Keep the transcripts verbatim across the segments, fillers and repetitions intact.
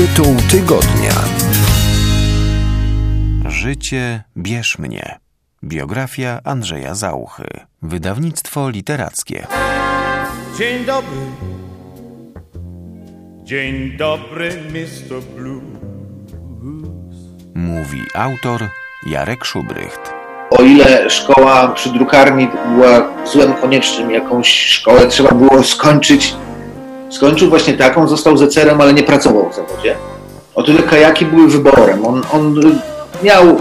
Tytuł tygodnia. Życie bierz mnie. Biografia Andrzeja Zauchy. Wydawnictwo literackie. Dzień dobry. Dzień dobry, mister Blues. Mówi autor Jarek Szubrycht. O ile szkoła przy drukarni była złem koniecznym, jakąś szkołę trzeba było skończyć, skończył właśnie taką, został zecerem, ale nie pracował w zawodzie. O tyle kajaki były wyborem. On, on miał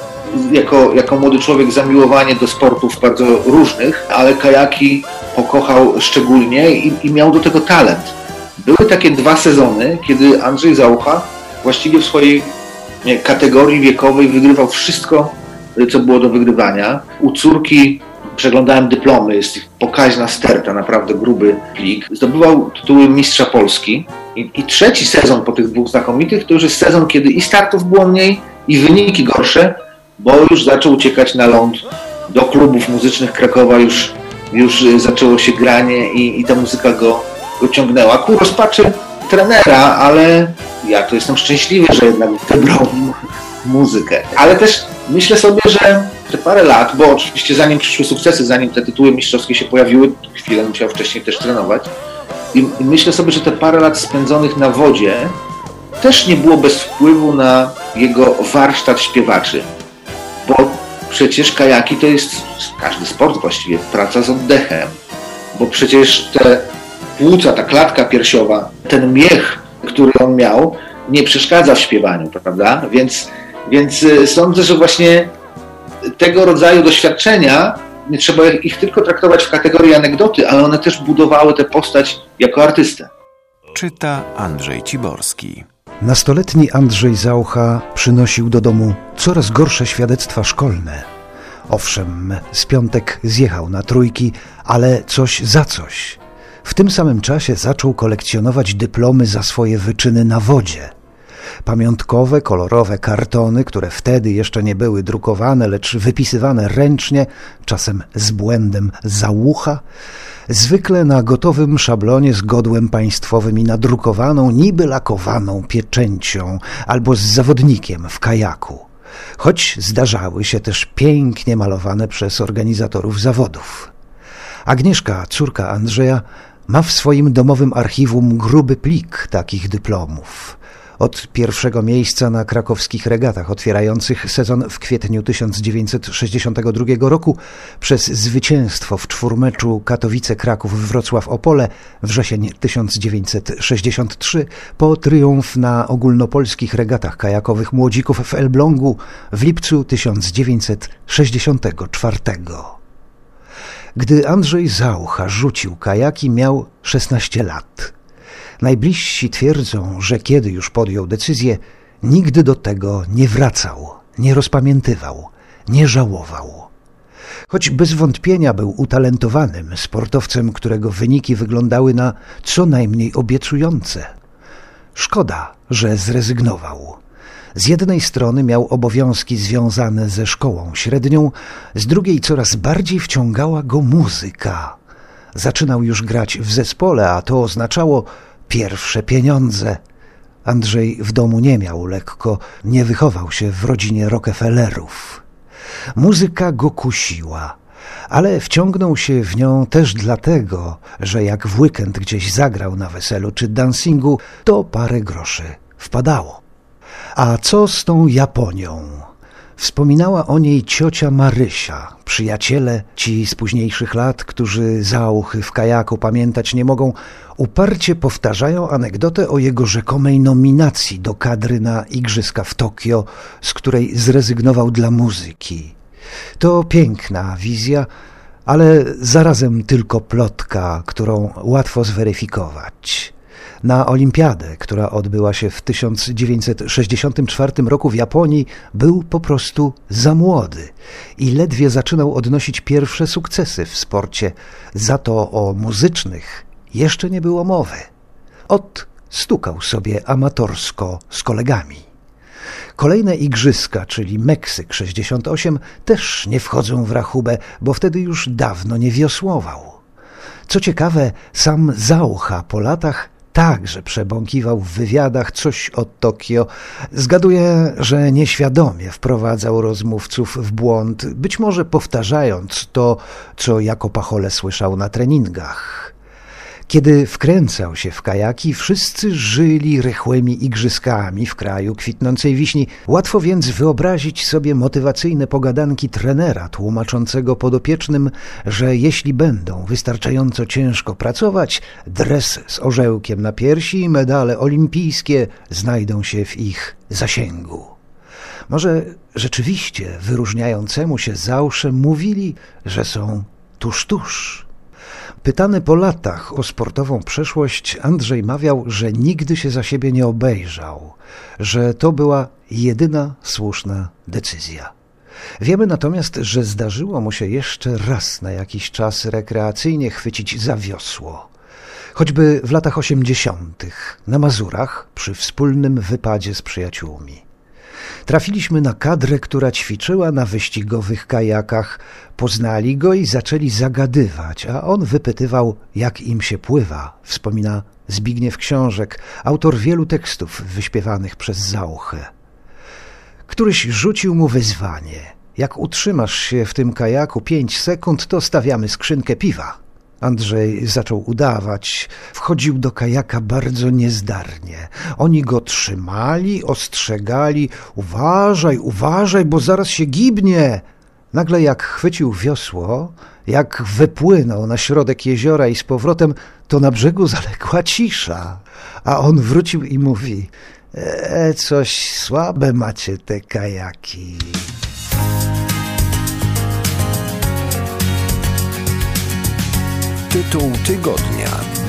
jako, jako młody człowiek zamiłowanie do sportów bardzo różnych, ale kajaki pokochał szczególnie i, i miał do tego talent. Były takie dwa sezony, kiedy Andrzej Zaucha właściwie w swojej nie, kategorii wiekowej wygrywał wszystko, co było do wygrywania. U córki przeglądałem dyplomy, jest pokaźna sterta, naprawdę gruby plik. Zdobywał tytuły mistrza Polski. I, I trzeci sezon po tych dwóch znakomitych to już jest sezon, kiedy i startów było mniej, i wyniki gorsze, bo już zaczął uciekać na ląd do klubów muzycznych Krakowa, już, już zaczęło się granie i, i ta muzyka go, go ciągnęła. Ku rozpaczy trenera, ale ja to jestem szczęśliwy, że jednak wybrał muzykę. Ale też myślę sobie, że te parę lat, bo oczywiście zanim przyszły sukcesy, zanim te tytuły mistrzowskie się pojawiły, chwilę musiał wcześniej też trenować. I, i myślę sobie, że te parę lat spędzonych na wodzie też nie było bez wpływu na jego warsztat śpiewaczy. Bo przecież kajaki to jest, każdy sport właściwie, praca z oddechem. Bo przecież te płuca, ta klatka piersiowa, ten miech, który on miał, nie przeszkadza w śpiewaniu, prawda? Więc, więc sądzę, że właśnie tego rodzaju doświadczenia nie trzeba ich tylko traktować w kategorii anegdoty, ale one też budowały tę postać jako artystę. Czyta Andrzej Ciborski. Nastoletni Andrzej Zaucha przynosił do domu coraz gorsze świadectwa szkolne. Owszem, z piątek zjechał na trójki, ale coś za coś. W tym samym czasie zaczął kolekcjonować dyplomy za swoje wyczyny na wodzie. Pamiątkowe, kolorowe kartony, które wtedy jeszcze nie były drukowane, lecz wypisywane ręcznie, czasem z błędem Zaucha, zwykle na gotowym szablonie z godłem państwowym i nadrukowaną, niby lakowaną pieczęcią albo z zawodnikiem w kajaku. Choć zdarzały się też pięknie malowane przez organizatorów zawodów. Agnieszka, córka Andrzeja, ma w swoim domowym archiwum gruby plik takich dyplomów. Od pierwszego miejsca na krakowskich regatach otwierających sezon w kwietniu tysiąc dziewięćset sześćdziesiątego drugiego roku przez zwycięstwo w czwórmeczu Katowice-Kraków-Wrocław-Opole, wrzesień tysiąc dziewięćset sześćdziesiąty trzeci, po triumf na ogólnopolskich regatach kajakowych młodzików w Elblągu w lipcu tysiąc dziewięćset sześćdziesiątego czwartego. Gdy Andrzej Zaucha rzucił kajaki, miał szesnaście lat. Najbliżsi twierdzą, że kiedy już podjął decyzję, nigdy do tego nie wracał, nie rozpamiętywał, nie żałował. Choć bez wątpienia był utalentowanym sportowcem, którego wyniki wyglądały na co najmniej obiecujące. Szkoda, że zrezygnował. Z jednej strony miał obowiązki związane ze szkołą średnią, z drugiej coraz bardziej wciągała go muzyka. Zaczynał już grać w zespole, a to oznaczało pierwsze pieniądze. Andrzej w domu nie miał lekko, nie wychował się w rodzinie Rockefellerów. Muzyka go kusiła, ale wciągnął się w nią też dlatego, że jak w weekend gdzieś zagrał na weselu czy dancingu, to parę groszy wpadało. A co z tą Japonią? Wspominała o niej ciocia Marysia. Przyjaciele, ci z późniejszych lat, którzy Zauchy w kajaku pamiętać nie mogą, uparcie powtarzają anegdotę o jego rzekomej nominacji do kadry na igrzyska w Tokio, z której zrezygnował dla muzyki. To piękna wizja, ale zarazem tylko plotka, którą łatwo zweryfikować. Na olimpiadę, która odbyła się w tysiąc dziewięćset sześćdziesiątym czwartym roku w Japonii, był po prostu za młody i ledwie zaczynał odnosić pierwsze sukcesy w sporcie. Za to o muzycznych jeszcze nie było mowy. Ot, stukał sobie amatorsko z kolegami. Kolejne igrzyska, czyli Meksyk sześćdziesiąty ósmy, też nie wchodzą w rachubę, bo wtedy już dawno nie wiosłował. Co ciekawe, sam Zaucha po latach także przebąkiwał w wywiadach coś o Tokio. Zgaduję, że nieświadomie wprowadzał rozmówców w błąd, być może powtarzając to, co jako Pachole słyszał na treningach. Kiedy wkręcał się w kajaki, wszyscy żyli rychłymi igrzyskami w kraju kwitnącej wiśni. Łatwo więc wyobrazić sobie motywacyjne pogadanki trenera tłumaczącego podopiecznym, że jeśli będą wystarczająco ciężko pracować, dres z orzełkiem na piersi i medale olimpijskie znajdą się w ich zasięgu. Może rzeczywiście wyróżniającemu się Zausze mówili, że są tuż, tuż. Pytany po latach o sportową przeszłość, Andrzej mawiał, że nigdy się za siebie nie obejrzał, że to była jedyna słuszna decyzja. Wiemy natomiast, że zdarzyło mu się jeszcze raz na jakiś czas rekreacyjnie chwycić za wiosło. Choćby w latach osiemdziesiątych na Mazurach przy wspólnym wypadzie z przyjaciółmi. Trafiliśmy na kadrę, która ćwiczyła na wyścigowych kajakach. Poznali go i zaczęli zagadywać, a on wypytywał, jak im się pływa, wspomina Zbigniew Książek, autor wielu tekstów wyśpiewanych przez Zauchę. Któryś rzucił mu wyzwanie. Jak utrzymasz się w tym kajaku pięć sekund, to stawiamy skrzynkę piwa. Andrzej zaczął udawać. Wchodził do kajaka bardzo niezdarnie. Oni go trzymali, ostrzegali. Uważaj, uważaj, bo zaraz się gibnie. Nagle jak chwycił wiosło, jak wypłynął na środek jeziora i z powrotem, to na brzegu zaległa cisza. A on wrócił i mówi: e, coś słabe macie te kajaki. Tytuł tygodnia.